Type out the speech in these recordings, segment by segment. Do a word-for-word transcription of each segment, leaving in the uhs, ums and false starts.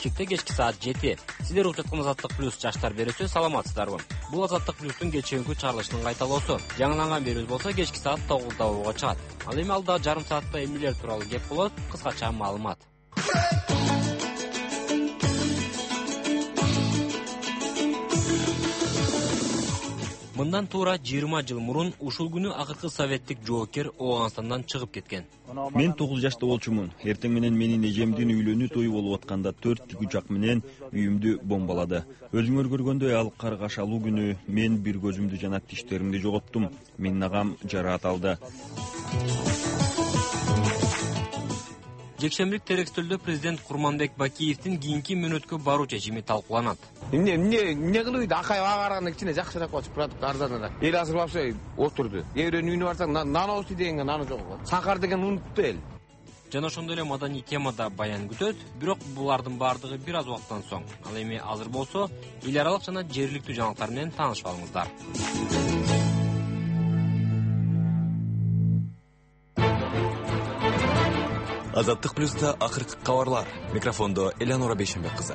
Бишкекте кечки саат жети. Сиздер угуп жаткан Азаттык плюс жаштар берүүсү, саламатсыздарбы? Бул Азаттык плюстун кечээги чыгарылышынын кайталоосу. Жаңыланган берүүбүз болсо кечки саат тогузда угууга чыгат. Ал эми алда жарым саатта эмнелер тууралуу кеп болот? Кыскача маалымат. Мындан туура жыйырма жыл мурун ушул күнү акыркы советтик жоокер Ооганстандан чыгып кеткен. Мен тогуз жашта болчумун. Эртең менен менин эжемдин үйлөнүү тою болуп атканда төрт тигүчак менен үйүмдү бомбалады. Өзүңөр көргөндөй ал каргашалуу күнү мен бир көзүмдү жана тиштеримди жоготтум. Менин агам жараат алды. Жекшембилик терекстөлдө президент Курманбек Бакиевдин кийинки мөөнөткө баруу чечими талкууланат. Эмне эмне эмне кылып акай агарганда кичине жакшыраак болчу продукт арзаныраак. Эл азыр вообще отурду. Эбирөөнүн үйүнө барсаң нановости дегенге наны жок. Сакар деген унутtu эл. Жана ошондой эле маданий темада баян күтөт, бирок булардын баардыгы бир аз убакыттан соң. Ал эми азыр болсо эл аралык жана жергиликтүү жаңылыктар менен таанышып алыңыздар. Азаттык плюста акыркы кабарлар. Микрофондо Элеонора Бейшенбек кызы.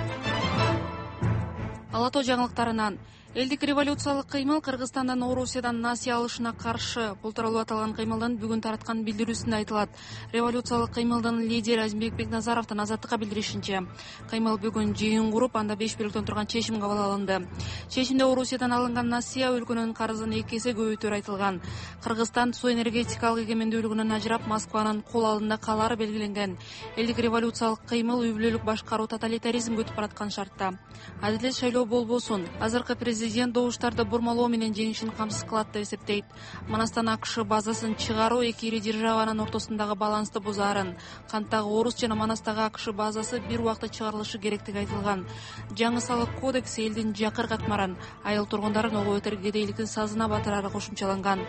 Ала тоо жаңылыктарынан элдик революциялык кыймыл Кыргызстандан Орусиядан насыя алышына каршы. Бул тууралуу аталган кыймылдын бүгүн тараткан билдирүүсүндө айтылат. Революциялык кыймылдын лидери Азимбек Бекназаровдун Азаттыкка билдиришинче, кыймыл бүгүн жыйын куруп, анда беш бөлүктөн турган чечим кабыл алынды. Чечимде Орусиядан алынган насыя өлкөнүн карызын эки эсе көбөйтүүрү айтылган. Кыргызстан суу энергетикалык эгемендүүлүгүнөн ажырап, Москванын кол алдында калары белгиленген. Элдик революциялык кыймыл үй бүлөлүк башкаруу, тоталитаризм көтүп бараткан шартта. Адилет шайлоо болбосун, азыркы президент добуштарды бурмалоо менен жеңишин камсыз кылат деп эсептейт. Манастан АКШ базасын чыгаруу эки ири державанын ортосундагы балансты бузаарын, Канттагы Орус жана Манастагы АКШ базасы бир убакта чыгарылышы керектиги айтылган. Жаңы салык кодекси элдин жакыр катмарын, айыл тургундарын ого өтөр кедейликтин сазына батырары кошумчаланган.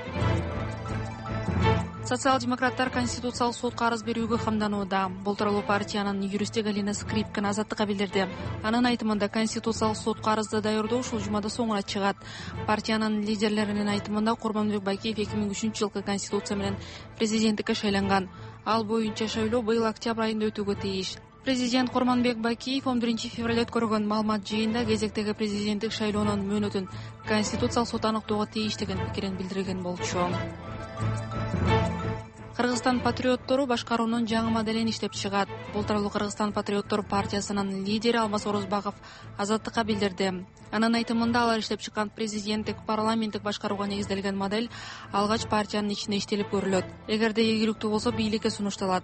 Социал-демократтар Конституциялык сотко арыз берүүгө камданууда. Бул тууралуу партиянын юристи Галина Скрипкина Азаттыкка билдирди. Анын айтымында Конституциялык сотко арызды даярдоо ушул жумада соңуна чыгат. Партиянын лидерлеринин айтымында Курманбек Бакиев эки миң үчүнчү жылкы конституция менен президенттикке шайланган. Ал боюнча шайлоо быйыл октябрь айында өтүүгө тийиш. Президент Курманбек Бакиев он биринчи февралда өткөргөн маалымат жыйында кезектеги президенттик шайлоонун мөөнөтүн Конституциялык сот аныктоого тийиш деген пикирин билдирген болчу. Кыргызстан патриоттору башкаруунун жаңы моделин иштеп чыгат. Бул тууралуу Кыргызстан патриоттор партиясынын лидери Алмаз Орозбаков Азаттыкка билдирди. Анын айтымында алар иштеп чыккан президенттик парламенттик башкарууга негизделген модель алгач партиянын ичинде иштелип көрүлөт. Эгерде ийгиликтүү болсо бийликке сунушталат.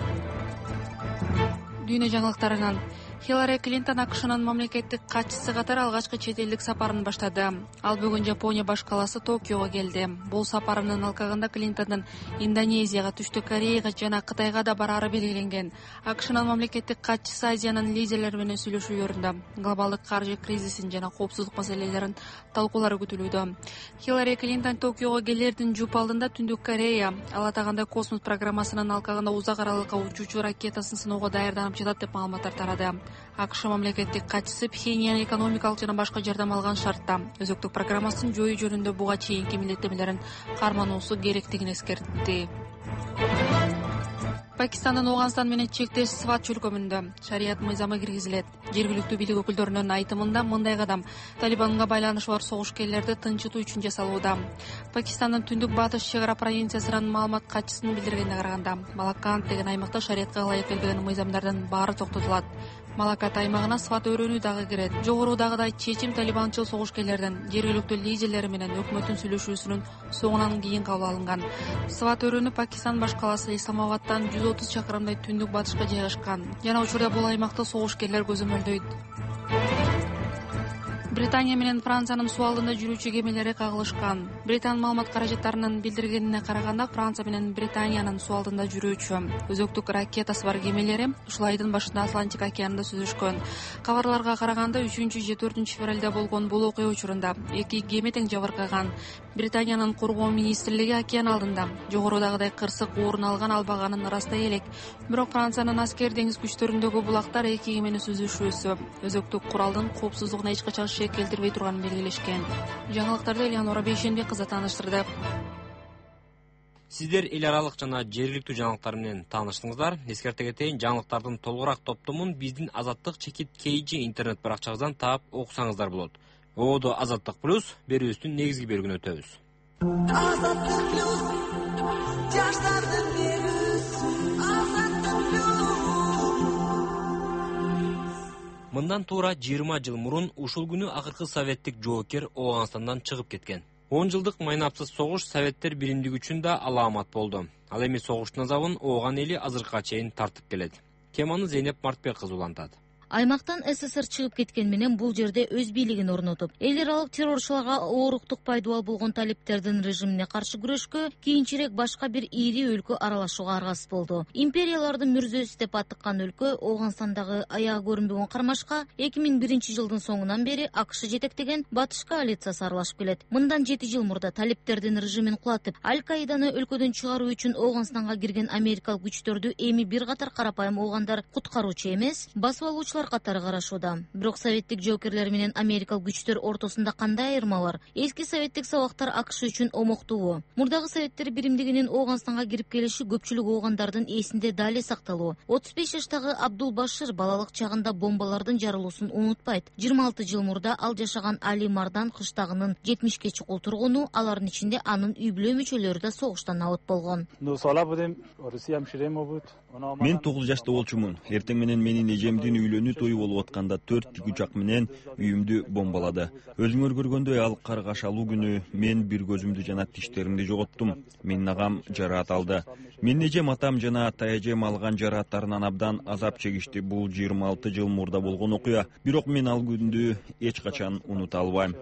Дүйнө жаңылыктарынан Хиллари Клинтон АКШнын мамлекеттик катчысы катары алгачкы чет элдик сапарын баштады. Ал бүгүн Жапония баш калаасы Токиого келди. Бул сапарынын алкагында Клинтондун Индонезияга, Түштүк Кореяга жана Кытайга да барары белгиленген. АКШнын мамлекеттик катчысы Азиянын лидерлери менен сүйлөшүүлөрүндө глобалдык каржы кризисин жана коопсуздук маселелерин талкуулары күтүлүүдө. Хиллари Клинтон Токиого келердин жуп алдында Түндүк Корея ал атагандай космос программасынын алкагында узак аралыкка учуучу ракетасын сыноого даярданып жатат деп маалыматтар тарады. АКШ мамлекеттик катчысы Пхеньян экономикалык жана башка жардам алган шартта өзөктүк программасын жоюу жөнүндө буга чейинки милдеттемелерин кармануусу керектигин эскертти. Пакистандын Ооганстан менен чектеш Сват чөлкөмүндө шарият мыйзамы киргизилет. Жергиликтүү бийлик өкүлдөрүнүн айтымында мындай кадам Талибанга байланышы бар согушкерлерди тынчытуу үчүн жасалууда. Пакистандын түндүк батыш чек ара провинциясынын маалымат катчысынын билдиргенине караганда, Малаккант деген аймакта шариятка ылайык келбеген мыйзамдардын баары токтотулат. Малакат аймагына Сват өрөөнү дагы кирет. Жогорудагыдай чечим талибанчыл согушкерлердин жергиликтүү лидерлери менен өкмөттүн сүйлөшүүсүнүн соңунан кийин кабыл алынган. Сват өрөөнү Пакистан баш калаасы Исламабадтан жүз отуз чакырымдай түндүк батышка жайгашкан. Жана учурда бул аймакта согушкерлер көзөмөлдөйт. Британия менен Франциянын суу алдында жүрүүчү кемелери кагылышкан. Британ маалымат каражаттарынын билдиргенине караганда, Франция менен Британиянын суу алдында жүрүүчү өзөктүк ракетасы бар кемелери ушул айдын башында Атлантик океанында сүзүшкөн. Кабарларга караганда үчүнчү же төртүнчү февралда болгон бул окуя учурунда эки кеме тең жабыркаган. Британиянын коргоо министрлиги океан алдында жогорудагыдай кырсык орун алган албаганын ырастай элек. Бирок Франциянын аскер деңиз күчтөрүндөгү булактар эки кемени сүзүшүүсү өзөктүк куралдын коопсуздугуна эч качан келтирбей турганын белгилешкен. Жаңылыктарды Элеонора Бейшенбек кызы тааныштырды. Сиздер эл аралык жана жергиликтүү жаңылыктар менен тааныштыңыздар. Эскерте кетейин, жаңылыктардын толугураак топтомун биздин Азаттык чекит Кейжи интернет баракчабыздан таап окусаңыздар болот. Оодо Азаттык плюс берүүбүздүн негизги бөлүгүнө өтөбүз. Азаттык плюс жаштардын берүүсү. Азаттык плюс. Мындан туура жыйырма жыл мурун ушул күнү акыркы советтик жоокер Ооганстандан чыгып кеткен. он жылдык майнапсыз согуш советтер биримдиги үчүн да алаамат болду. Ал эми согуштун азабын Ооган эли азыркыга чейин тартып келет. Теманы Зейнеп Мартбек кызы улантат. Аймактан СССР чыгып кеткен менен бул жерде өз бийлигин орнотуп, эл аралык террорчуларга ооруктук пайдубал болгон талиптердин режимине каршы күрөшкө кийинчерээк башка бир ири өлкө аралашууга аргасыз болду. Империялардын мүрзөсү деп атыккан өлкө Ооганстандагы аягы көрүнбөгөн кармашка эки миң биринчи жылдын соңунан бери АКШ жетектеген батыш коалициясы аралашып келет. Мындан жети жыл мурда талиптердин режимин кулатып, Аль-Каиданы өлкөдөн чыгаруу үчүн Ооганстанга кирген америкалык күчтөрдү эми бир катар карапайым оогандар куткаруучу эмес, басып алуучулар катары карашууда. Бирок советтик жоокерлер менен америкалык күчтөр ортосунда кандай айырма бар? Эски советтик сабактар АКШ үчүн омоктуубу? Мурдагы советтер биримдигинин Ооганстанга кирип келиши көпчүлүк оогандардын эсинде дали сакталуу. отуз беш жаштагы Абдул Башир балалык чагында бомбалардын жарылуусун унутпайт. жыйырма алты жыл мурда ал жашаган Али Мардан кыштагынын жетимишке чукул тургуну, алардын ичинде анын үй бүлө мүчөлөрү да согуштан абыт болгон. Мен тогуз жашта болчумун. Эртең менен менин эжемдин үйлөнүү тою болуп атканда төрт тигүчак менен үйүмдү бомбалады. Өзүңөр көргөндөй ал каргашалуу күнү мен бир көзүмдү жана тиштеримди жоготтум. Менин агам жараат алды. Менин эжем, атам жана ата эжем алган жарааттарынан абдан азап чегишти. Бул жыйырма алты жыл мурда болгон окуя. Бирок мен ал күндү эч качан унута албайм,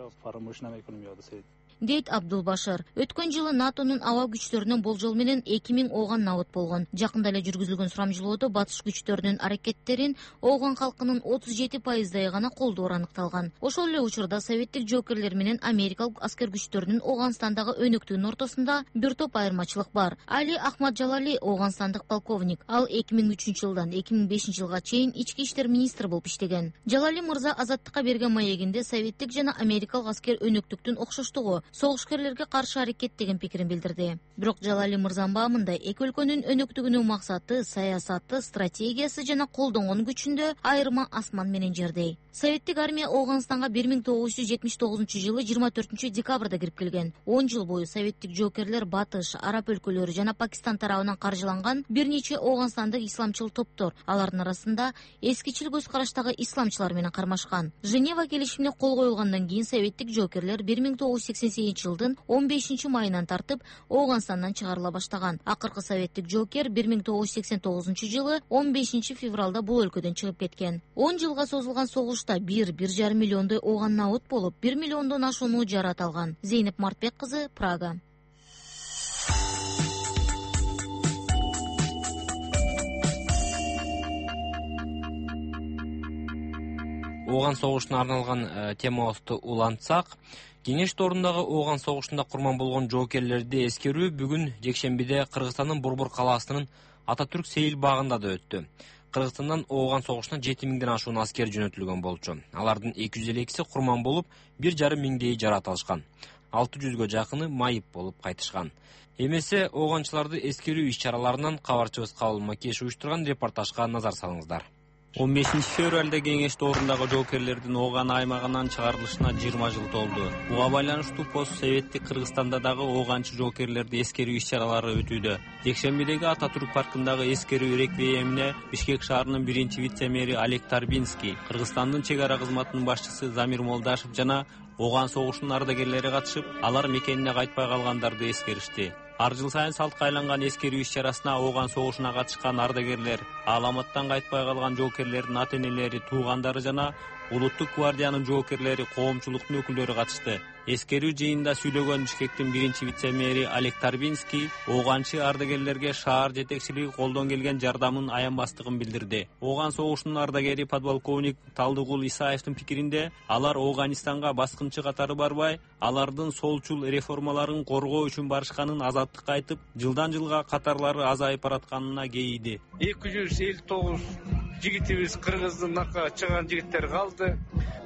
дейт Абдул Башар. Өткөн жылы НАТОнун аба күчтөрүнүн болжол менен эки миң ооган абыт болгон. Жакында эле жүргүзүлгөн сурамжылоодо батыш күчтөрүнүн аракеттерин ооган калкынын отуз жети пайыздай гана колдоору аныкталган. Ошол эле учурда советтик жоокерлер менен америкалык аскер күчтөрүнүн Ооганстандагы өнөктүгүнүн ортосунда бир топ айырмачылык бар. Али Ахмад Жалали ооганстандык полковник. Ал эки миң үчүнчү жылдан эки миң бешинчи жылга чейин ички иштер министри болуп иштеген. Жалали мырза Азаттыкка берген маегинде советтик жана америкалык аскер өнөктүктүн окшоштугу, согушкерлерге каршы аракет деген пикирин билдирди. Бирок Жалали мырзанын баамында эки өлкөнүн өнөктүгүнүн максаты, саясаты, стратегиясы жана колдонгон күчүндө айырма асман менен жердей. Советтик армия Ооганстанга бир миң тогуз жүз жетимиш тогузунчу жылы жыйырма төртүнчү декабрда кирип келген. он жыл бою советтик жоокерлер Батыш, Араб өлкөлөрү жана Пакистан тарабынан каржыланган бир нече ооганстандык исламчыл топтор, алардын арасында эскичил көз караштагы исламчылар менен кармашкан. Женева келишимине кол коюлгандан кийин советтик жоокерлер бир миң тогуз жүз сексен сегизинчи жылдын он бешинчи майынан тартып Ооганстандан чыгарыла баштаган. Акыркы советтик жоокер бир миң тогуз жүз сексен тогузунчу жылы он бешинчи февралда бул өлкөдөн чыгып кеткен. он жылга созулган согушта бир бир жарым миллиондой ооган абыт болуп, бир миллиондон ашууну жараат алган. Зейнеп Мартбек кызы, Прага. Ооган согушуна арналган темабызды улантсак, Кеңеш доорундагы Ооган согушунда курман болгон жоокерлерди эскерүү бүгүн жекшембиде Кыргызстандын Борбор калаасынын Ататүрк Сейил багында да өттү. Кыргызстандан Ооган согушуна жети миңден ашуун аскер жөнөтүлгөн болчу. Алардын эки жүз элүү экиси курман болуп, бир жарым миңдейи жараат алышкан. алты жүзгө жакыны майып болуп кайтышкан. Эмесе ооганчыларды эскерүү иш-чараларынан кабарчыбыз Кабыл Макеш уюштурган репортажга назар салыңыздар. он бешинчи февралда Кеңеш доорундагы жоокерлердин Ооган аймагынан чыгарылышына жыйырма жыл толду. Буга байланыштуу пост советтик Кыргызстанда дагы ооганчы жоокерлерди эскерүү иш-чаралары өтүүдө. Жекшембидеги Ататүрк паркындагы эскерүү реквиемине Бишкек шаарынын биринчи вице-мэри Олег Тарбинский, Кыргызстандын чек ара кызматынын башчысы Замир Молдашев жана Ооган согушунун ардагерлери катышып, алар мекенине кайтпай калгандарды эскеришти. Ар жыл сайын салтка айланган эскерүү иш-чарасына Ооган согушуна катышкан ардагерлер, аламаттан кайтпай калган жоокерлердин ата-энелери, туугандары жана Улуттук гвардиянын жоокерлери, коомчулуктун өкүлдөрү катышты. Эскерүү жыйынында сүйлөгөн Бишкектин биринчи вице-мэри Олег Тарбинский ооганчы ардагерлерге шаар жетекчилиги колдон келген жардамын аянбастыгын билдирди. Ооган согушунун ардагери подполковник Талдыгул Исаевдин пикиринде, алар Ооганистанга баскынчы катары барбай, алардын солчул реформаларын коргоо үчүн барышканын азаттыкка айтып, жылдан жылга катарлары азайып баратканына кейиди. эки жүз элүү тогуз жигитибиз Кыргыздын нака чыган жигиттер калды.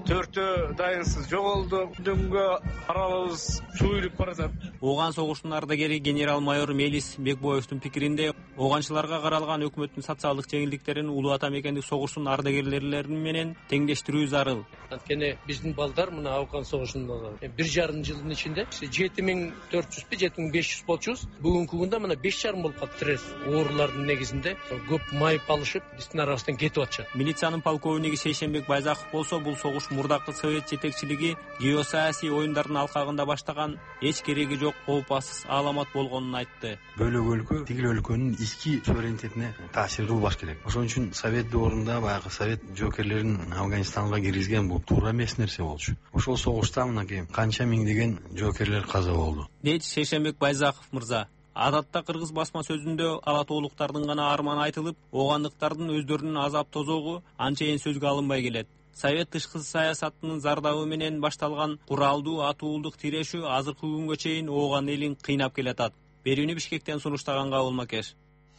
төртөө дайынсыз жоголду. Бүгүнгө аралыбыз чуюлуп баратат. Ооган согуштун ардагери генерал-майор Мелис Бекбоевдун пикиринде, ооганчыларга каралган өкмөттүн социалдык жеңилдиктерин улуу ата мекендик согуштун ардагерлери менен теңдештирүү зарыл. Анткени биздин балдар мына Ооган согушунда бир жарым жылдын ичинде жети миң төрт жүз жети миң беш жүз болчубуз. Бүгүнкү күндө мына беш жарым болуп калыптыр. Оорулардын негизинде көп майып алышып, биздин арабыздан кетип атышат. Милициянын полковниги Шейшенбек Байзаков болсо, бул согуш мурдакы совет жетекчилиги геосаясий оюндардын алкагында баштаган эч кереги жок оопасыз аламат болгонун айтты. Бөлөк өлкө тигил өлкөнүн ички суверенитетине таасир кылбаш керек. Ошон үчүн совет доорунда баягы совет жоокерлерин Афганистанга киргизген бул туура эмес нерсе болчу. Ошол согушта мынакей канча миңдеген жоокерлер каза болду. Дейт Шейшенбек Байзаков мырза. Адатта кыргыз басма сөзүндө ала тоолуктардын гана арманы айтылып, оогандыктардын өздөрүнүн азап тозогу анчейин сөзгө алынбай келет. Совет тышкы саясатынын зардабы менен башталган куралдуу атуулдук тирешүү азыркы күнгө чейин ооган элин кыйнап келатат. Берүүнү Бишкектен сунуштаган Кабыл Макеш.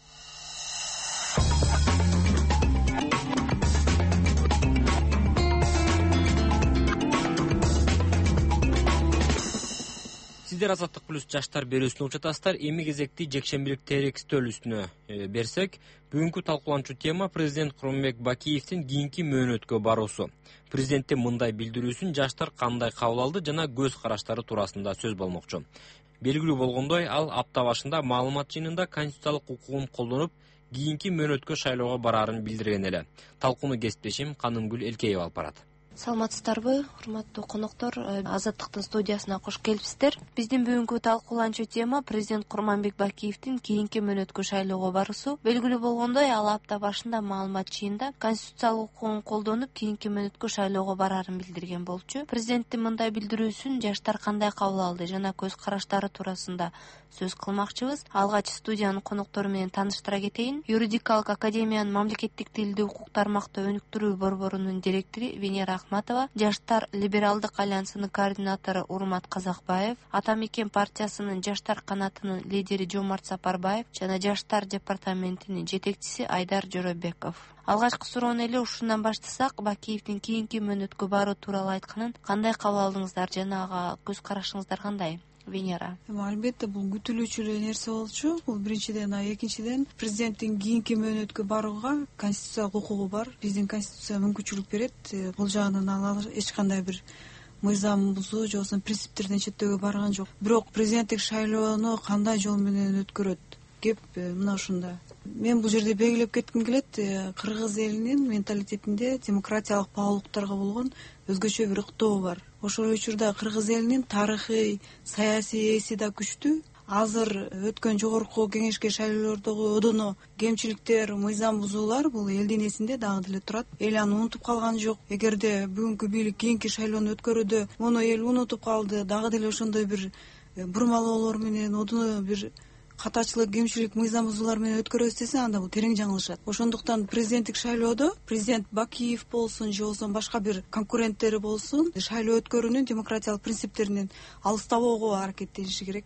Сиздер Азаттык плюс жаштар берүүсүн угуп жатасыздар. Эми кезекти жекшембилик терек стөл үстүнө берсек, бүгүнкү талкууланчу тема президент Курманбек Бакиевдин кийинки мөөнөткө баруусу. Президенттин мындай билдирүүсүн жаштар кандай кабыл алды жана көз караштары туурасында сөз болмокчу. Белгилүү болгондой, ал апта башында маалымат жыйынында конституциялык укугун колдонуп, кийинки мөөнөткө шайлоого бараарын билдирген эле. Талкууну кесиптешим Канымгүл Элкеева алып барат. Саламатсыздарбы, урматтуу коноктор, Азаттыктын студиясына кош келипсиздер. Биздин бүгүнкү талкууланчу тема президент Курманбек Бакиевдин кийинки мөөнөткө шайлоого баруусу. Белгилүү болгондой, ал апта башында маалымат жыйынында конституциялык укугун колдонуп, кийинки мөөнөткө шайлоого бараарын билдирген болчу. Президенттин мындай билдирүүсүн жаштар кандай кабыл алды жана көз караштары туурасында сөз кылмакчыбыз. Алгач студиянын коноктору менен тааныштыра кетейин. Юридикалык академиянын мамлекеттик тилди укук тармакта өнүктүрүү борборунун директору Венера Ахматова, Жаштар либералдык альянсынын координатору Урмат Казакбаев, Ата мекен партиясынын жаштар канатынын лидери Жомарт Сапарбаев жана жаштар департаментинин жетекчиси Айдар Жоробеков. Алгачкы суроону эле ушундан баштасак, Бакиевдин кийинки мөөнөткө баруу тууралуу айтканын кандай кабыл алдыңыздар жана ага көз карашыңыздар кандай? Венера. Албетте бул күтүлүүчү нерсе болчу. Бул биринчиден, а экинчиден президенттин кийинки мөөнөткө барууга конституциялык укугу бар. Биздин конституция мүмкүнчүлүк берет. Бул жагынан ал эч кандай бир мыйзам бузуу же болбосо принциптерден четтөөгө барган жок. Бирок президенттик шайлоону кандай жол менен өткөрөт? Кеп мына ушунда. Мен бул жерде белгилеп кетким келет, кыргыз элинин менталитетинде демократиялык баалуулуктарга болгон өзгөчө бир ыктоо бар. Ошол учурда кыргыз элинин тарыхый, саясий эси да күчтүү. Азыр өткөн жогорку кеңешке шайлоолордогу одоно кемчиликтер, мыйзам бузуулар бул элдин эсинде дагы деле турат. Эл аны унутуп калган жок. Эгерде бүгүнкү бийлик кийинки шайлоону өткөрүүдө муну эл унутуп калды, дагы деле ошондой бир бурмалоолор менен одоно бир катачылык, кемчилик, мыйзам бузуулар менен өткөрөбүз десе, анда бул терең жаңылышат. Ошондуктан президенттик шайлоодо президент Бакиев болсун же болбосо башка бир конкуренттери болсун, шайлоо өткөрүүнүн демократиялык принциптеринен алыстабоого аракеттениши керек.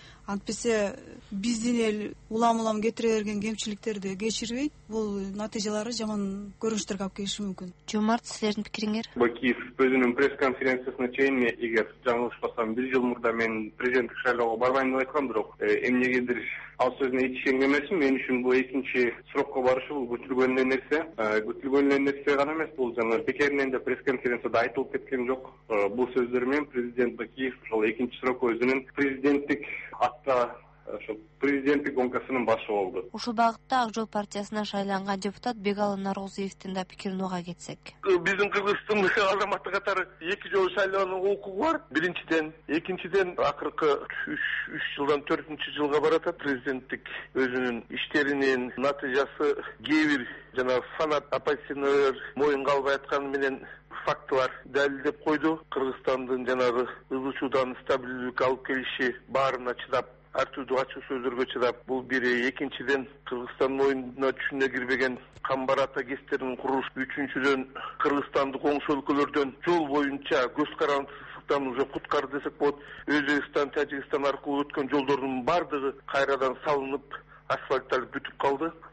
Антпесе биздин эл улам-улам кетире берген кемчиликтерди кечирбейт. Бул натыйжалары жаман көрүнүштөргө алып келиши мүмкүн. Жомарт, силердин пикириңер? Бакиев өзүнүн пресс-конференциясына чейин, эгер жаңылышпасам, бир жыл мурда мен президенттик шайлоого барбайм деп айткам, бирок эмнегедир ал сөзүнө ишенген эмесмин. Мен үчүн бул экинчи срокко барышы бул күтүлгөн эле нерсе. Күтүлгөн эле нерсе гана эмес, бул жана бекеринен да пресс-конференцияда айтылып кеткен жок. Бул сөздөр менен президент Бакиев ошол экинчи срокко өзүнүн президенттик атта ошо президенттик гонкасынын башы болду. Ушул багытта Ак Жол партиясына шайланган депутат Бегалы Наргузиевдин да пикирин уга кетсек. Биздин Кыргызстан азаматы катары эки жолу шайлоонун укугу бар. Биринчиден, экинчиден акыркы үч жылдан төртүнчү жылга баратат. Президенттик өзүнүн иштеринин натыйжасы кээ бир жана фанат оппозиционерлер моюнга албай атканы менен фактылар далилдеп койду. Кыргызстандын жанагы ызычуудан стабилдүүлүк алып келиши баарына чыдап, ар түрдүү ачуу сөздөргө чыдап, бул бири. Экинчиден, Кыргызстандын оюнуна түшүнө кирбеген камбарата кестерин куруш. Үчүнчүдөн, Кыргызстандык оңшо өлкөлөрдөн жол боюнча көз карандысыздыктан уже куткар десек болот. Өзбекстан, Тажикстан аркылуу өткөн жолдордун бардыгы кайрадан салынып, асфальтталып бүтүп калды.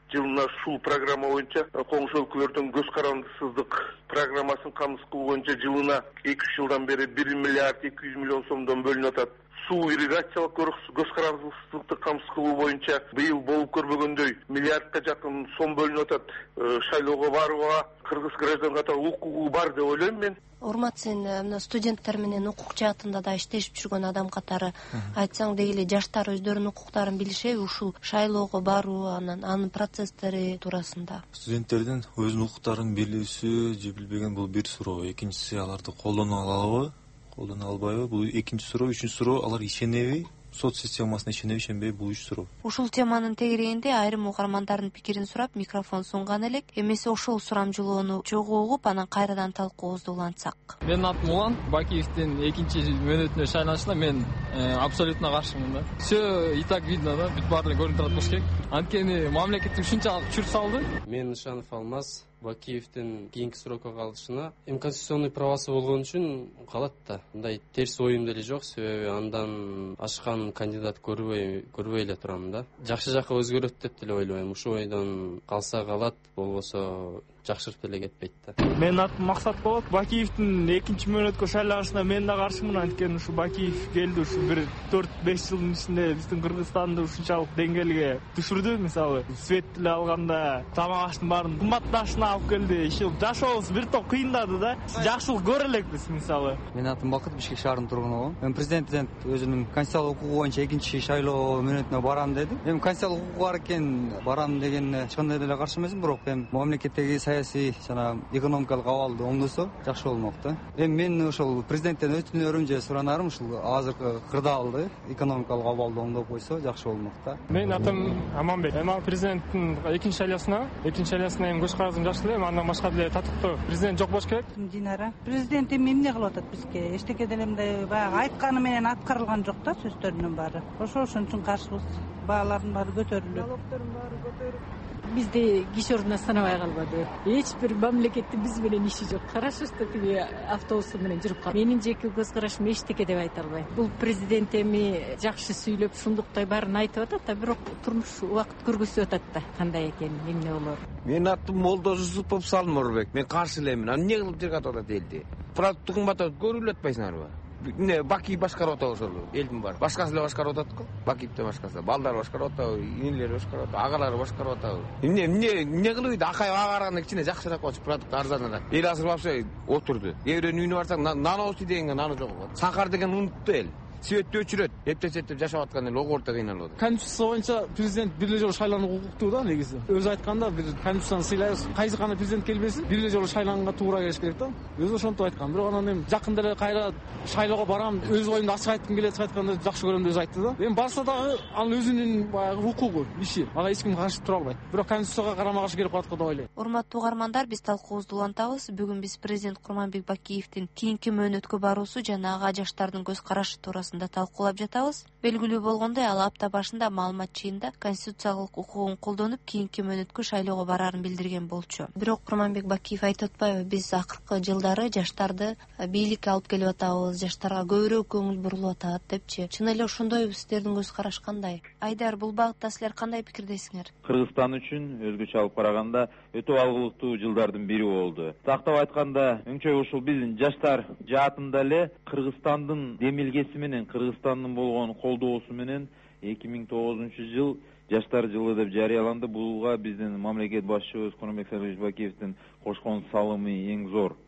жылына ушул программа боюнча коңшу өлкөлөрдүн көз карандысыздык программасын камсыз кылуу боюнча жылына эки үч жылдан бери бир миллиард эки жүз миллион сомдон бөлүнүп атат. Суу ирригациялык көз карандысыздыкты камсыз кылуу боюнча быйыл болуп көрбөгөндөй миллиардка жакын сом бөлүнүп атат. Шайлоого барууга кыргыз граждан катары укугу бар деп ойлойм мен. Урмат, сен мына студенттер менен укук жаатында да иштешип жүргөн адам катары айтсаң деги эле жаштар өздөрүнүн укуктарын билишеби ушул шайлоого баруу, анан анын процесстери туурасында? Студенттердин өзүнүн укуктарын билүүсү же билбеген бул бир суроо. Экинчиси аларды колдоно алабы, колдоно албайбы? Бул экинчи суроо. Үчүнчү суроо, алар ишенеби? Сот системасына ишенеби, ишенбейби? Бул үч суроо. Ушул теманын тегерегинде айрым угармандардын пикирин сурап, микрофон сунган элек. Эмесе ошол сурамжылоону чогуу угуп, анан кайрадан талкуубузду улантсак. Менин атым Улан. Бакиевдин экинчи мөөнөтүнө шайланышына мен абсолютно каршымын да. Все и так видно да, бүт баары көрүнүп турат болуш керек. Анткени мамлекеттин ушунчалык чүрүп салды. Мен Нышанов Алмаз. Бакиевдин кийинки срокко калышына эми конституционный правасы болгон үчүн калат да. Мындай терс оюм деле жок, себеби андан ашкан кандидат көрбөй көрбөй эле турам да. Жакшы жакка өзгөрөт деп деле ойлойм. Ушул ойдон калса калат, болбосо жакшырып деле кетпейт да. Менин атым Максат болот. Бакиевдин экинчи мөөнөткө шайланышына мен да каршымын. Анткени ушу Бакиев келди, ушу бир төрт беш жылдын ичинде биздин Кыргызстанды ушунчалык деңгээлге түшүрдү. Мисалы, свет деле алганда тамак аштын баарын кымбатташына алып келди. Иши жашообуз бир топ кыйындады да. Жакшылык көрө элекпиз мисалы. Менин атым Бакыт, Бишкек шаарынын тургуну. Мен президент өзүнүн конституциялык укугу боюнча экинчи шайлоо мөөнөтүнө барам деди. Эми конституциялык укугу бар экен, барам дегенине эч кандай деле каршы эмесмин, бирок эми мамлекеттеги саясий жана экономикалык абалды оңдосо жакшы болмок да. Эми мен ошол президенттен өтүнөрүм же суранарым ушул азыркы кырдаалды экономикалык абалды оңдоп койсо жакшы болмок да. Менин атым Аманбек. Эми президенттин экинчи шайлоосуна, экинчи шайлоосуна эми көз карашым жакшы эле, андан башка деле татыктуу президент жок болуш керек. Динара. Президент эми эмне кылып атат бизге? Эчтеке деле мындай баягы айтканы менен аткарылган жок да, сөздөрүнүн баары. Ошо ошон үчүн каршыбыз. Баалардын баары көтөрүлүп. Налогдордун баары көтөрүлүп. Бизде киши ордуна санабай калбады. Эч бир мамлекеттин биз менен иши жок. Карашы что тиги автобусу менен жүрүп калды. Менин жеке көз карашым эчтеке деп айта албайм. Бул президент эми жакшы сүйлөп, шундуктай баарын айтып атат да, бирок турмуш убакыт көргөзүп атат да, кандай экенин, эмне болор. Менин атым Молдо Жусупов Салмурбек. Мен каршы элемин. Аны эмне кылып жүрүп атат элди? Продукты кымбаттап көрүлүп атпайсыңарбы? Не, Бакиев башкарып атат ошол элдин баары. Башкасы эле башкарып атат го. Бакиевден башкасы. Балдары башкарып атат, инелери башкарып атат, агалары башкарып атат. Эмне эмне эмне кылып акай агараны кичине жакшыраак болчу, продукт арзаныраак. Эл азыр вообще отурду. Эбирөөнүн үйүнө барсаң, наноости дегенге наны жок. Сакар деген унутту эл. Светти өчүрөт, эптесеттеп жашап аткан эл огорто кыйналып атат. Конституция боюнча президент бир эле жолу шайланууга укуктуу да негизи. Өзү айтканда, бир конституцияны сыйлайбыз. Кайсы кандай президент келбесин, бир эле жолу шайланганга туура келиш керек да. Өзү ошентип айткан. Бирок анан эми жакында эле кайра шайлоого барам, өз оюмду ачык айткым келет деп айтканда жакшы көрөм деп өзү айтты да. Эми барса дагы анын өзүнүн баягы укугу, иши. Ага эч ким каршы тура албайт. Бирок конституцияга карама каршы келип калат деп ойлойм. Урматтуу угармандар, биз талкуубузду улантабыз. Бүгүн биз президент Курманбек Бакиевдин кийинки мөөнөткө баруусу жана ага жаштардын көз карашы туурасында талкуулап жатабыз. Белгилүү болгондой, ал апта башында маалымат жыйында конституциялык укугун колдонуп кийинки мөөнөткө шайлоого бараарын билдирген болчу. Бирок Курманбек Бакиев айтып атпайбы, биз акыркы жылдары жаштарды бийликке алып келип атабыз, жаштарга көбүрөөк көңүл бурулуп атат депчи. Чын эле ошондойбу, сиздердин көз караш кандай? Айдар, бул багытта силер кандай пикирдесиңер? Кыргызстан үчүн өзгөчө алып караганда өтө алгылыктуу жылдардын бири болду. Тактап айтканда, өңчөй ушул биздин жаштар жаатында эле Кыргызстандын демилгеси менен, Кыргызстандын болгон колдоосу менен эки миң тогузунчу жыл жаштар жылы деп жарыяланды. Буга биздин мамлекет башчыбыз Курманбек Сарыкович Бакиевдин кошкон салымы эң зор.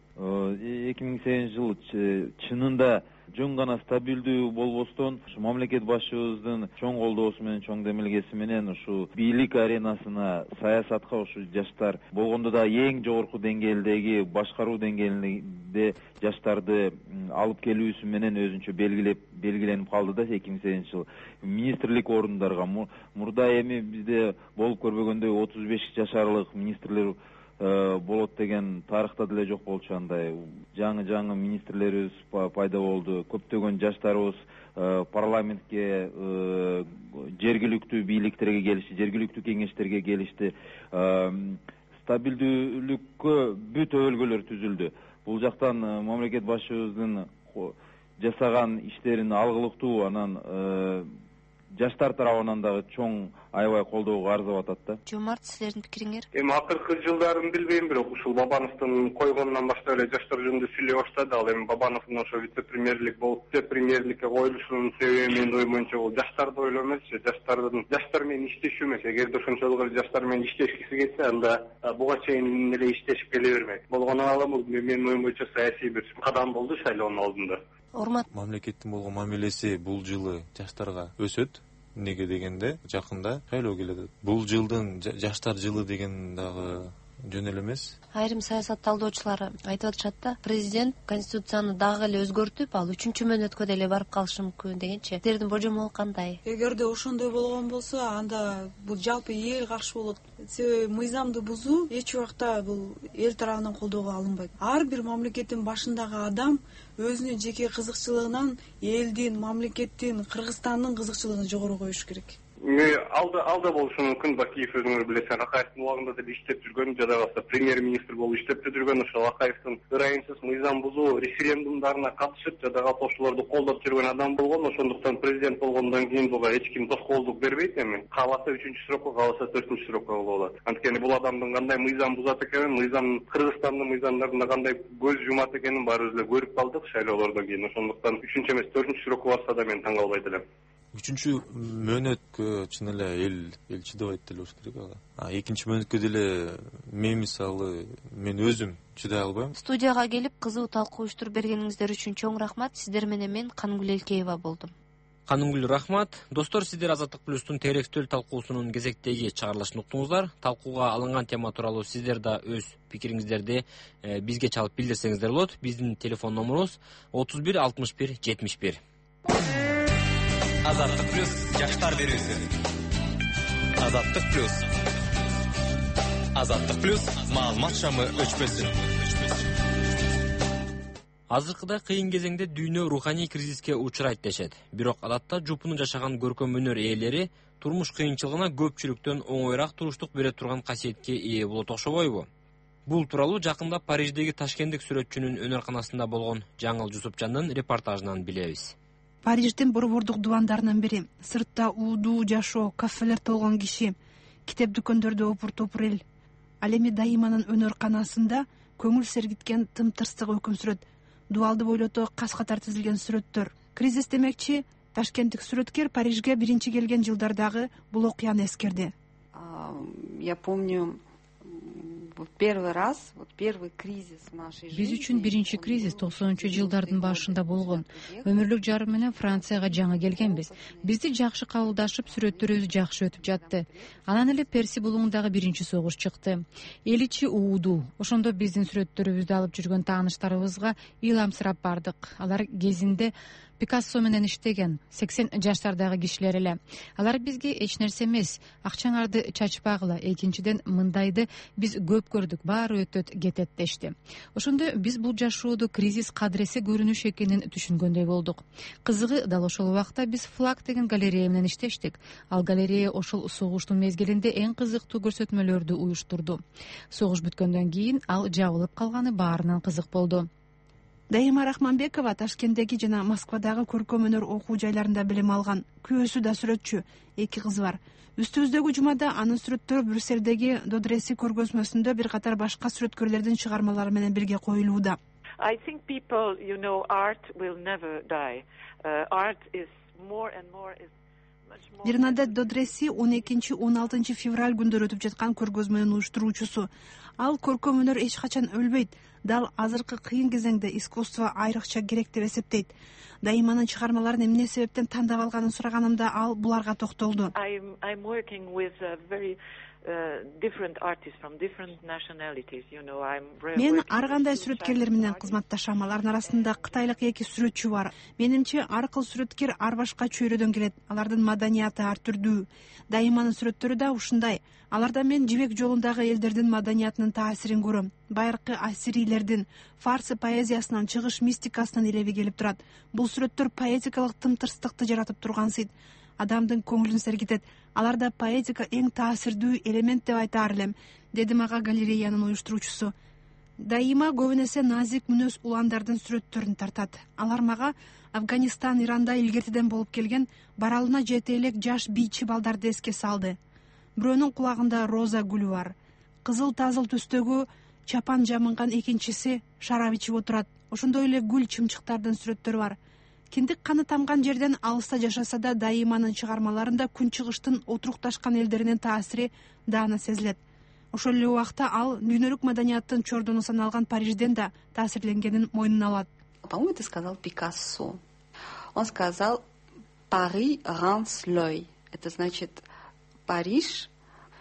эки миң сегизинчи жыл чынында жөн гана стабилдүү болбостон, мамлекет башчыбыздын чоң колдоосу менен, чоң демилгеси менен ушу бийлик аренасына, саясатка ушу жаштар болгондо да эң жогорку деңгээлдеги башкаруу деңгээлинде жаштарды алып келүүсү менен өзүнчө белгилеп белгиленип калды да эки миң сегизинчи жыл. Министрлик орундарга мурда эми бизде болуп көрбөгөндөй отуз беш жашарлык министрлер болот деген тарыхта деле жок болчу. Андай жаңы жаңы министрлерибиз пайда болду. Көптөгөн жаштарыбыз парламентке, жергиликтүү бийликтерге келишти, жергиликтүү кеңештерге келишти. Стабилдүүлүккө бүт өбөлгөлөр түзүлдү. Бул жактан мамлекет башчыбыздын жасаган иштерин алгылыктуу, анан жаштар тарабынан дагы чоң аябай колдоого арзап атат да. Жомарт, силердин пикириңер? Эми акыркы жылдарын билбейм, бирок ушул Бабановдун койгонунан баштап эле жаштар жөнүндө сүйлөй баштады. Ал эми Бабановдун ошо вице-премьерлик болуп, вице-премьерликке коюлушунун себеби менин оюм боюнча бул жаштарды ойлоо эмес, жаштардын жаштар менен иштешүү эмес. Эгерде ошончолук эле жаштар менен иштешкиси келсе, анда буга чейин эле иштешип келе бермек. Болгону ала бул менин оюм боюнча саясий бир кадам болду шайлоонун алдында. Урмат, мамлекеттин болгон мамилеси бул жылы жаштарга өсөт. Неге дегенде жакында шайлоо келет. Бул жылдын жаштар жылы деген дагы жөн эле эмес. Айрым саясат талдоочулар айтып атышат да, президент конституцияны дагы эле өзгөртүп, ал үчүнчү мөөнөткө деле барып калышы мүмкүн дегенчи. Силердин божомол кандай? Эгерде ошондой болгон болсо, анда бул жалпы эл каршы болот. Себеби мыйзамды бузуу эч убакта бул эл тарабынан колдоого алынбайт. Ар бир мамлекеттин башындагы адам өзүнүн жеке кызыкчылыгынан элдин, мамлекеттин, Кыргызстандын кызыкчылыгын жогору коюш керек. Алда алда болушу мүмкүн. Бакиев өзүңөр билесиң, Акаевдин убагында деле иштеп жүргөн, жада калса премьер-министр болуп иштеп жүргөн. Ошол Акаевдин ырайымсыз мыйзам бузуу референдумдарына катышып, жада калса ошолорду колдоп жүргөн адам болгон. Ошондуктан президент болгондон кийин буга эч ким тоскоолдук бербейт. Эми кааласа үчүнчү срокко, кааласа төртүнчү срокко болот. Анткени бул адамдын кандай мыйзам бузат экенин, мыйзам Кыргызстандын мыйзамдарында кандай көз жумат экенин баарыбыз эле көрүп калдык шайлоолордон кийин. Ошондуктан үчүнчү эмес төртүнчү срокко барса да мен таң калбайт элем. Үчүнчү мөөнөткө чын эле эл эл чыдабайт деле болуш керек ага. А экинчи мөөнөткө деле мен мисалы мен өзүм чыдай албайм. Студияга келип кызуу талкуу уюштуруп бергениңиздер үчүн чоң рахмат. Сиздер менен мен Канымгүл Элкеева болдум. Канымгүл, рахмат. Достор, сиздер Азаттык плюстун терекстөл талкуусунун кезектеги чыгарылышын уктуңуздар. Талкууга алынган тема тууралуу сиздер да өз пикириңиздерди бизге чалып билдирсеңиздер болот. Биздин телефон номерубуз отуз бир алтымыш бир жетимиш бир. Азаттык плюс жаштар берүүсү. Азаттык плюс. Азаттык плюс маалымат шамы өчпөсүн. Азыркыда кыйын кезеңде дүйнө руханий кризиске учурайт дешет. Бирок адатта жупуну жашаган көркөм өнөр ээлери турмуш кыйынчылыгына көпчүлүктөн оңоюраак туруштук бере турган касиетке ээ болот окшобойбу? Бул тууралуу жакында Париждеги ташкенттик сүрөтчүнүн өнөрканасында болгон Жаңыл Жусупжандын репортажынан билебиз. Париждин борбордук дубандарынын бири, сыртта уудуу жашоо, кафелер толгон киши, китеп дүкөндөрдө опур-топур эл. Ал эми Дайыманын өнөрканасында көңүл сергиткен тымтырстык өкүм сүрөт, дубалды бойлото кас катар тизилген сүрөттөр. Кризис демекчи, ташкенттик сүрөткер Парижге биринчи келген жылдардагы бул окуяны эскерди. Я помню, вот первый раз, вот первый кризис в нашей жизни. Биз үчүн биринчи кризис токсонунчу жылдардын башында болгон. Өмүрлүк жарым менен Францияга жаңы келгенбиз. Бизди жакшы кабылдашып, сүрөттөрүбүз жакшы өтүп жатты. Анан эле Перси булуңундагы биринчи согуш чыкты. Эл ичи уудуу. Ошондо биздин сүрөттөрүбүздү алып жүргөн тааныштарыбызга ыйламсырап бардык. Алар кезинде Пикассо менен иштеген сексен жаштардагы кишилер эле. Алар бизге эч нерсе эмес, акчаңарды чачпагыла, экинчиден мындайды биз көп көрдүк, баары өтөт, кетет дешти. Ошондо биз бул жашоодо кризис кадыресе көрүнүш экенин түшүнгөндөй болдук. Кызыгы дал ошол убакта биз Флаг деген галерея менен иштештик. Ал галерея ошол согуштун мезгилинде эң кызыктуу көрсөтмөлөрдү уюштурду. Согуш бүткөндөн кийин ал жабылып калганы баарынан кызык болду. Дайыма Рахманбекова Ташкенттеги жана Москвадагы көркөм өнөр окуу жайларында билим алган. Күйөөсү да сүрөтчү, эки кызы бар. Үстүбүздөгү жумада анын сүрөттөрү Брюссельдеги Додреси көргөзмөсүндө бир катар башка сүрөткөрлөрдүн чыгармалары менен бирге коюлууда. I think people, you know, art will never die. Uh, art is more and more is Бернадет Додреси он экинчи он алтынчы февраль күндөрү өтүп жаткан көргөзмөнүн уюштуруучусу. Ал көркөм өнөр эч качан өлбөйт. Дал азыркы кыйын кезеңде искусство айрыкча керек деп эсептейт. Дайыманын чыгармаларын эмне себептен тандап алганын сураганымда ал буларга токтолду. I'm I'm working with a very uh, different artists from different nationalities, you know. I'm Мен ар кандай сүрөткерлер менен кызматташам. Алардын арасында кытайлык эки сүрөтчү бар. Менимче ар кыл сүрөткер ар башка чөйрөдөн келет. Алардын маданияты ар түрдүү. Дайыманын сүрөттөрү да ушундай. Аларда мен жибек жолундагы элдердин маданиятынын таасирин көрөм. Байыркы ассирийлердин, фарсы поэзиясынан, чыгыш мистикасынан илеби келип турат. Бул сүрөттөр поэтикалык тымтырстыкты жаратып тургансыйт. Адамдын көңүлүн сергитет. Аларда поэтика эң таасирдүү элемент деп айтаар элем, деди мага галереянын уюштуруучусу. Дайыма көбүнесе назик мүнөз уландардын сүрөттөрүн тартат. Алар мага Афганистан Иранда илгертиден болуп келген баралына жете элек жаш бийчи балдарды эске салды. Бирөөнүн кулагында роза гүлү бар. Кызыл тазыл түстөгү чапан жамынган экинчиси шарап ичип отурат. Ошондой эле гүл чымчыктардын сүрөттөрү бар. Киндик каны тамган жерден алыста жашаса да Дайыманын чыгармаларында күнчыгыштын отурукташкан элдеринин таасири даана сезилет. Ошол эле убакта ал дүйнөлүк маданияттын чордону саналган Парижден да таасирленгенин мойнуна алат. По-моему, это сказал Пикассо. Он сказал: «Пари ранс l'œil». Это значит, Париж.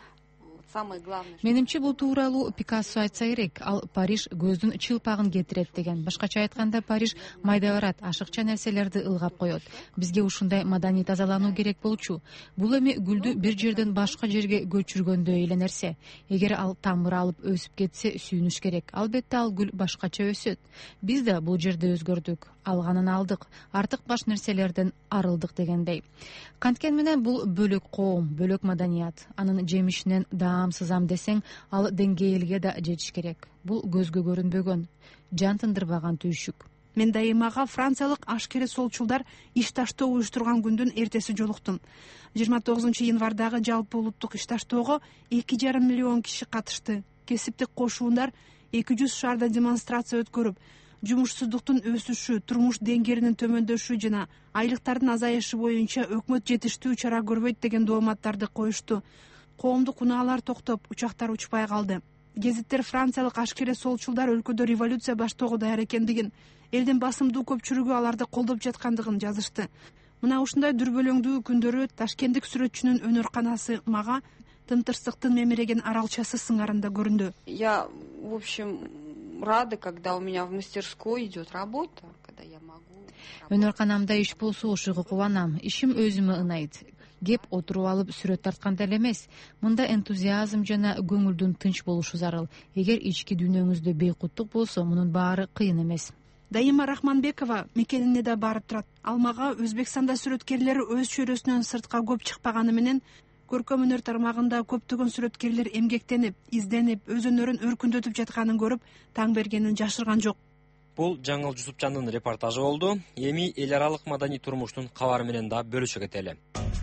Менимче бул тууралуу Пикассо айтса керек. Ал Париж көздүн чылпагын кетирет деген. Башкача айтканда, Париж майда барат, ашыкча нерселерди ылгап коет. Бизге ушундай маданий тазалануу керек болчу. Бул эми гүлдү бир жерден башка жерге көчүргөндөй эле нерсе. Эгер ал тамыр алып өсүп кетсе, сүйүнүш керек. Албетте ал гүл башкача өсөт. Биз да бул жерде өзгөрдүк. Алганын алдык, артык баш нерселерден арылдык дегендей. Канткен менен бул бөлөк коом, бөлөк маданият. Анын жемишинен даам сызам десең, ал деңгээлге да жетиш керек. Бул көзгө көрүнбөгөн, жан тындырбаган түйшүк. Мен Дайымага франциялык ашкере солчулдар иш таштоо уюштурган күндүн эртеси жолуктум. жыйырма тогузунчу январдагы жалпы улуттук иш таштоого эки жарым миллион киши катышты. Кесиптик кошуундар эки жүз шаарда демонстрация өткөрүп, жумушсуздуктун өсүшү, турмуш деңгээлинин төмөндөшү жана айлыктардын азайышы боюнча өкмөт жетиштүү чара көрбөйт деген дооматтарды коюшту. Коомдук унаалар токтоп, учактар учпай калды. Гезиттер франциялык ашкере солчулдар өлкөдө революция баштоого даяр экендигин, элдин басымдуу көпчүлүгү аларды колдоп жаткандыгын жазышты. Мына ушундай дүрбөлөңдүү күндөрү ташкенттик сүрөтчүнүн өнөр-канасы мага тымтырсыктын мемиреген аралчасы сыңарында көрүндү. Я, в общем, рада, когда у меня в мастерской идет работа, когда я могу. Өнөр-канамда иш болсо ошого кубанам. Ишим өзүмө ынайт. Кеп отуруп алып сүрөт тартканда эле эмес. Мында энтузиазм жана көңүлдүн тынч болушу зарыл. Эгер ички дүйнөңүздө бейкуттук болсо, мунун баары кыйын эмес. Дайыма Рахманбекова мекенине да барып турат. Ал мага Өзбекстанда сүрөткерлер өз чөйрөсүнөн сыртка көп чыкпаганы менен көркөм өнөр тармагында көптөгөн сүрөткерлер эмгектенип, изденип, өз өнөрүн өркүндөтүп жатканын көрүп, таң бергенин жашырган жок. Бул Жаңыл Жусупчандын репортажы болду. Эми эл аралык маданий турмуштун кабары менен да бөлүшө кетели.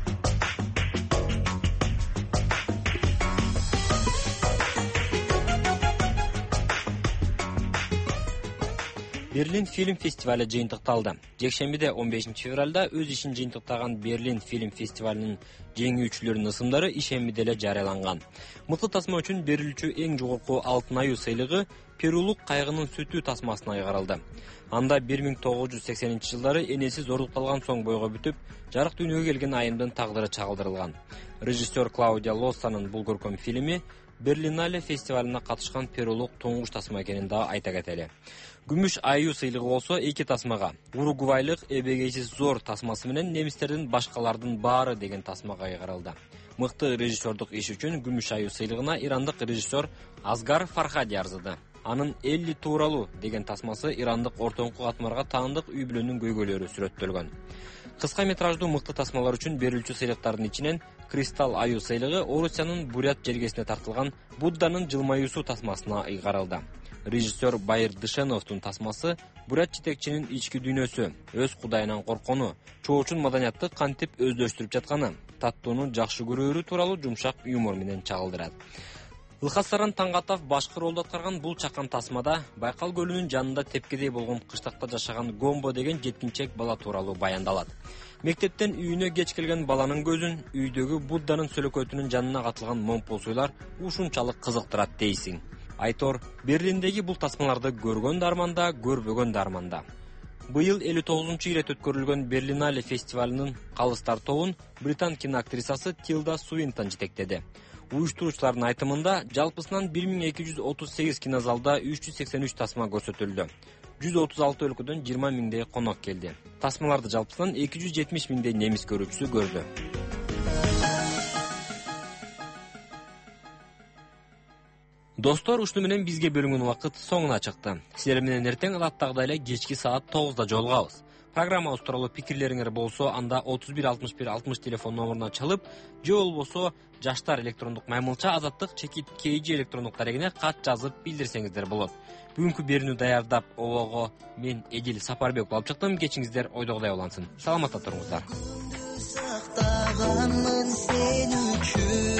Берлин фильм фестивали жыйынтыкталды. Жекшембиде он бешинчи февралда өз ишин жыйынтыктаган Берлин фильм фестивалынын жеңүүчүлөрүнүн ысымдары ишембиде эле жарыяланган. Мыкты тасма үчүн берилүүчү эң жогорку алтын аю сыйлыгы Перулук кайгынын сүтү тасмасына айгарылды. Анда бир миң тогуз жүз сексенинчи жылдары энеси зордукталган соң бойго бүтүп, жарык дүйнөгө келген айымдын тагдыры чагылдырылган. Режиссер Клаудия Лоссанын бул көркөм фильми Берлинале фестивалына катышкан Перулук туңгуч тасма экенин да айта кетели. Күмүш аю сыйлыгы болсо эки тасмага. Уругвайлык эбегейсиз зор тасмасы менен немистердин башкалардын баары деген тасмага айгарылды. Мыкты режиссердук иш үчүн күмүш аю сыйлыгына ирандык режиссер Азгар Фархади арзыды. Анын Элли тууралуу деген тасмасы ирандык ортоңку катмарга таандык үй бүлөнүн көйгөйлөрү сүрөттөлгөн. Кыска метраждуу мыкты тасмалар үчүн берилүүчү сыйлыктардын ичинен Кристалл аю сыйлыгы Орусиянын Бурят жергесине тартылган Будданын жылмаюусу тасмасына ыйгарылды. Режиссер Байыр Дышеновдун тасмасы Бурят жетекчинин ички дүйнөсү, өз кудайынан коркону, чоочун маданиятты кантип өздөштүрүп жатканы, таттууну жакшы көрүүрү тууралуу жумшак юмор менен чагылдырат. Ылхасаран Таңгатов башкы ролду аткарган бул чакан тасмада Байкал көлүнүн жанында тепкедей болгон кыштакта жашаган Гомбо деген жеткинчек бала тууралуу баяндалат. Мектептен үйүнө кеч келген баланын көзүн үйдөгү Будданын сөлөкөтүнүн жанына катылган момпол суйлар ушунчалык кызыктырат дейсиң. Айтор, Берлиндеги бул тасмаларды көргөн да арманда, көрбөгөн да арманда. Быйыл элүү тогузунчу ирет өткөрүлгөн Берлинале фестивалынын калыстар тобун британ киноактрисасы Тилда Суинтон жетектеди. Уюштуруучулардын айтымында жалпысынан бир миң эки жүз отуз сегиз кинозалда үч жүз сексен үч тасма көрсөтүлдү. жүз отуз алты өлкөдөн жыйырма миңдей конок келди. Тасмаларды жалпысынан эки жүз жетимиш миңдей немис көрүүчүсү көрдү. Достор, ушуну менен бизге бөлүнгөн убакыт соңуна чыкты. Силер менен эртең адаттагыдай эле кечки саат тогузда жолугабыз. Программабыз тууралуу пикирлериңер болсо анда отуз бир алтымыш бир алтымыш телефон номуруна чалып же болбосо жаштар электрондук маймылча азаттык чекит kg электрондук дарегине кат жазып билдирсеңиздер болот. Бүгүнкү берүүнү даярдап обого мен Эдил Сапарбеков алып чыктым. Кечиңиздер ойдогудай улансын. Саламатта туруңуздар.